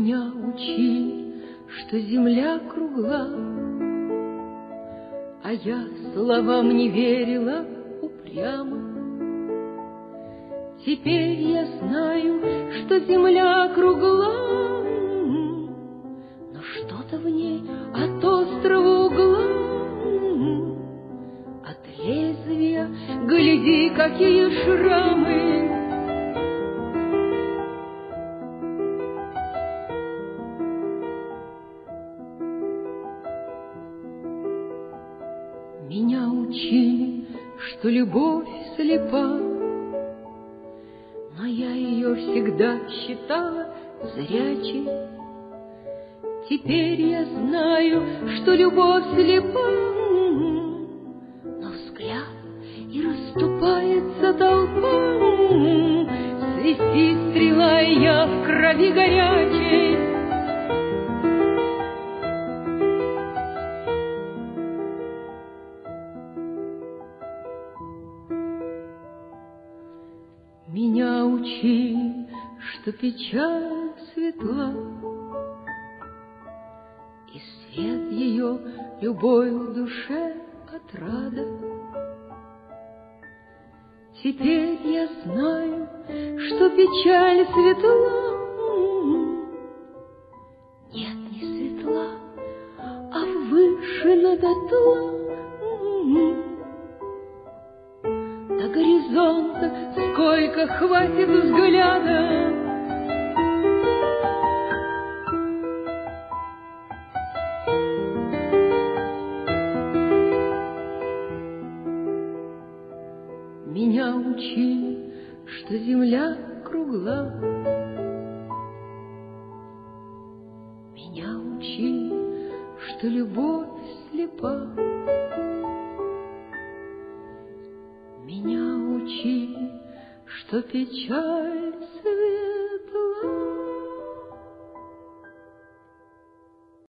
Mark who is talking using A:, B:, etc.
A: Меня учили, что земля кругла, а я словам не верила упрямо. Теперь я знаю, что земля кругла, но что-то в ней от острого угла, от лезвия, гляди, какие шрамы. Меня учили, что любовь слепа, но я ее всегда считала зрячей. Теперь я знаю, что любовь слепа, но взгляд и расступается толпа. Свистит стрела, и я в крови горячей. Меня учили, что печаль светла, и свет ее любой в душе отрада. Теперь я знаю, что печаль светла, нет, не светла, а выше над дотла. До горизонта сколько хватит взгляда. Меня учили, что земля кругла. Меня учили, что любовь слепа. Меня учили, что печаль